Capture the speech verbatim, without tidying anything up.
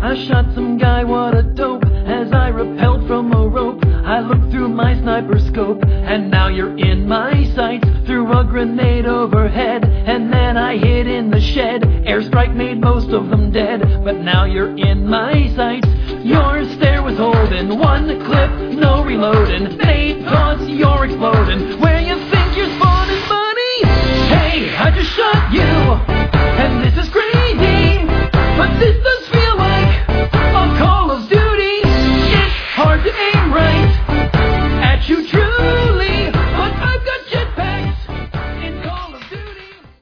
I shot some guy, what a dope. As I rappelled from a rope, I looked through my sniper scope, and now you're in my sights. Threw a grenade overhead, and then I hid in the shed. Airstrike made most of them dead, but now you're in my sights. Your stare was holding, one clip, no reloading. Nade toss, you're exploding. Where you think you're spawning, buddy? Hey, I just shot you, and this is crazy, but this